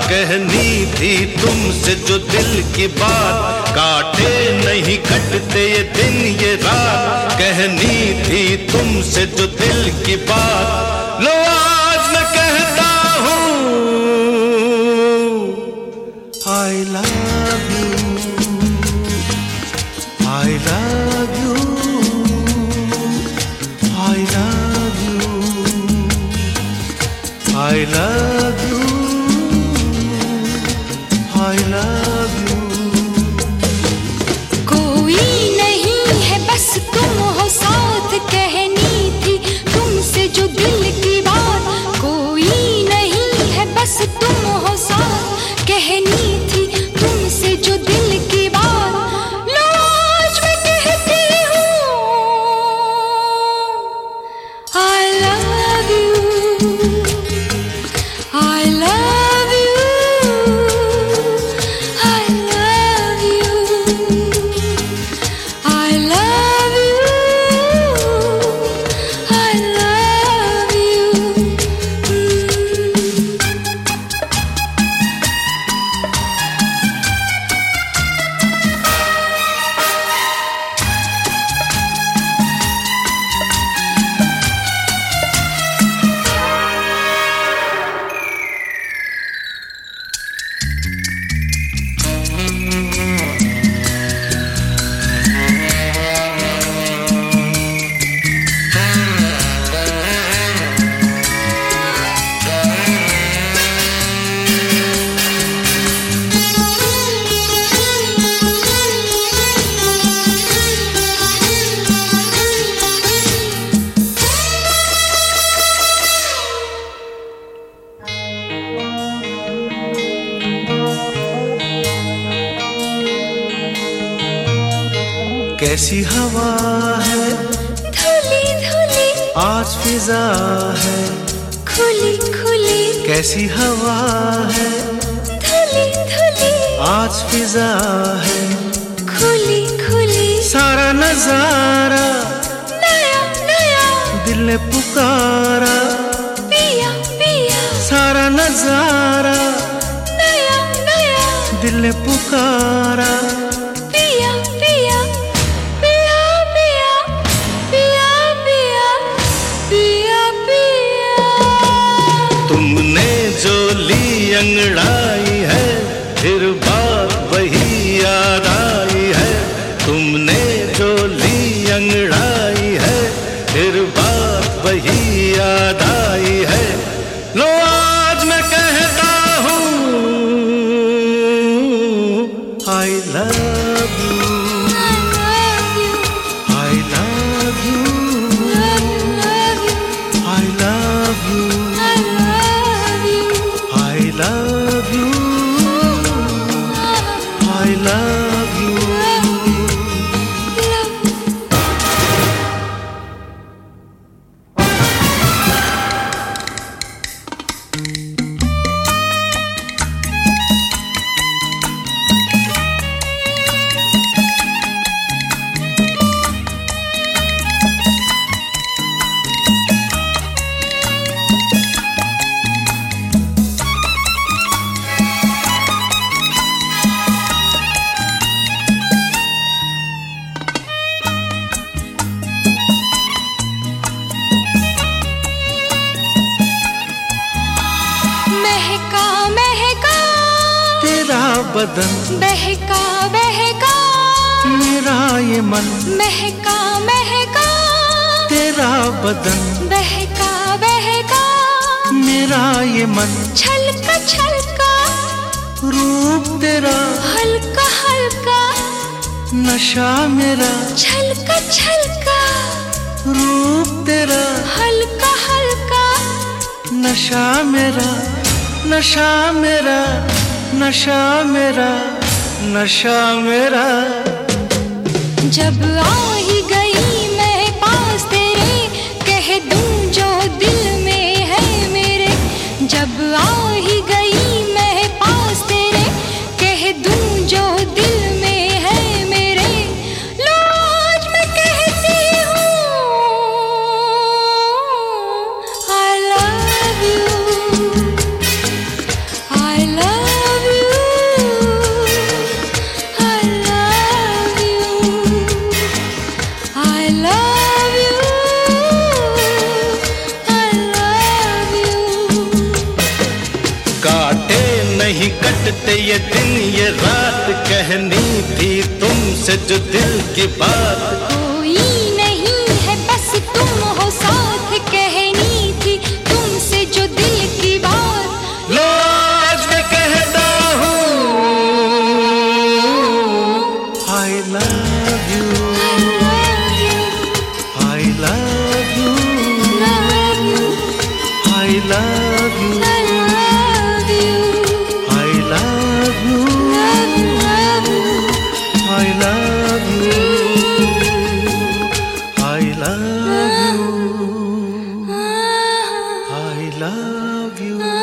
कहनी थी तुमसे जो दिल की बात, काटे नहीं कटते ये दिन ये रात। कहनी थी तुमसे जो दिल की बात, लो आज मैं कहता हूँ I love you, I love you, I love you, I love you, I love you। कोई नहीं है बस तुम हो साथ, कहनी थी तुमसे जो दिल की बात। कोई नहीं है बस तुम हो साथ, कहनी थी तुमसे जो दिल की बात। लो आज मैं कहती हूँ I love you, I love you, I love you, I love you, I love you। कैसी हवा है धुली धुली, आज फिजा है खुली खुली, कैसी हवा है धुली धुली, आज फिजा है खुली खुली। सारा नजारा नया नया दिल ने पुकारा, पिया पिया, सारा नजारा नया नया दिल ने पुकारा। पिया पिया, पिया पिया, पिया पिया, पिया पिया। तुमने जो ली अंगड़ाई है, फिर बात वही याद आई है। तुमने जो ली अंगड़ाई है, फिर बात वही याद आई है। लो आज मैं कहता हूँ I love you, I love you, I love you, love you, I love you, I love you, I love you। महका महका तेरा बदन, बहका बहका मेरा ये मन, महका महका तेरा बदन, बहका बहका मेरा ये मन। छलका छलका रूप तेरा, हल्का हल्का नशा मेरा, छलका छलका रूप तेरा, हल्का हल्का नशा मेरा, नशा मेरा, नशा मेरा, नशा मेरा। जब आ ही गई मैं पास तेरे, कह दूं जो दिल में है मेरे। जब आ ही गई मैं पास तेरे, कह दूं जो दिल में है मेरे। लो आज मैं कहती हूँ I love you, I love नहीं कटते ये दिन ये रात, कहनी थी तुमसे जो दिल की बात। कोई नहीं है बस तुम हो साथ, कहनी थी तुमसे जो दिल की बात। लो आज मैं कहता हूँ I love you, I love you, I love you, I love you, I love you, I love you, I love you, I love you.